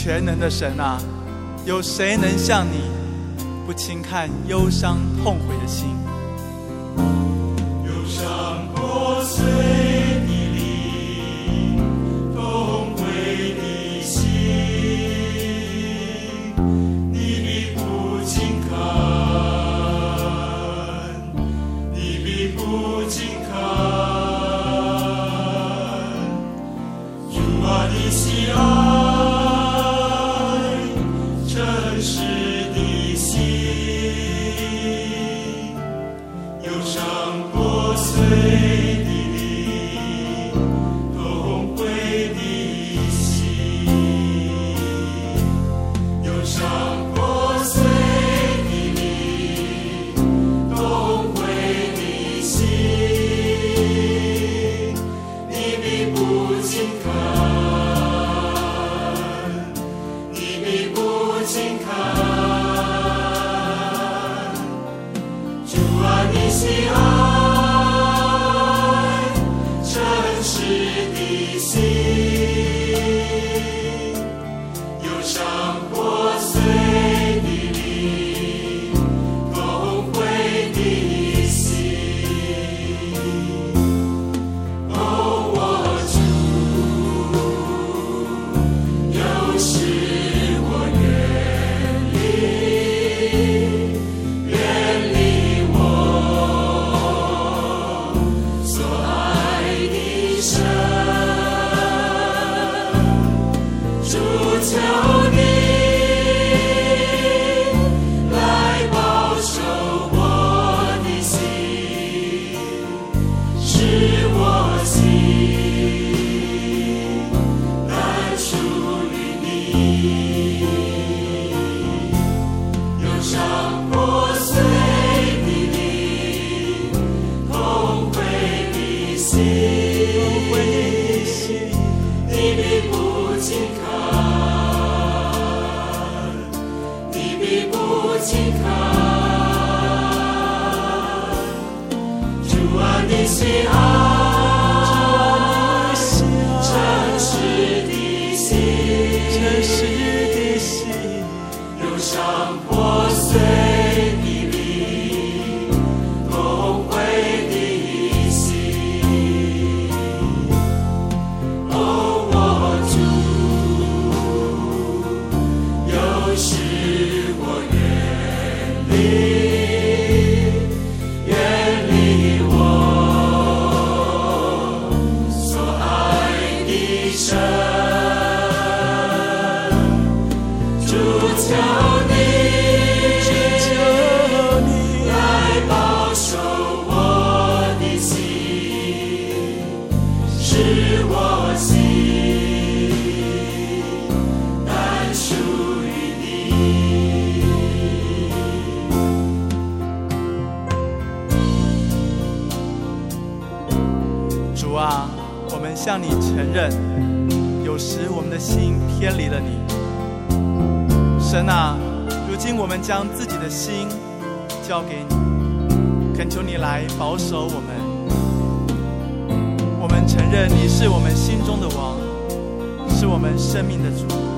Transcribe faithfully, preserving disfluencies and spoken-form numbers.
全能的神啊，有谁能像你，不轻看忧伤痛悔的心？ 忧伤破碎的灵，痛悔的心，你必不轻看，你必不轻看。主啊，你喜爱诚实的心，忧伤破碎的灵，痛悔的心，忧伤破碎的灵，痛悔的心，你必不轻看，你必不轻看。主啊，你喜爱诚实的心，忧伤破碎的灵，痛悔的心。哦，我主，有时我远离，远离我所爱的神。主，求你来保守我的心，使我心单属于你。忧伤破碎的灵，痛悔的心，你必不轻看，你必不轻看。主啊，你喜爱诚实的心， 真实的心， 忧伤破碎的灵，痛悔的心。哦，我主，有时我远离，远离我所爱的神。主，求你来保守我的心，使我心单属于你。 主啊，我们向你承认，有时我们的心偏离了你。神啊，如今我们将自己的心交给你，恳求你来保守我们。我们承认你是我们心中的王，是我们生命的主。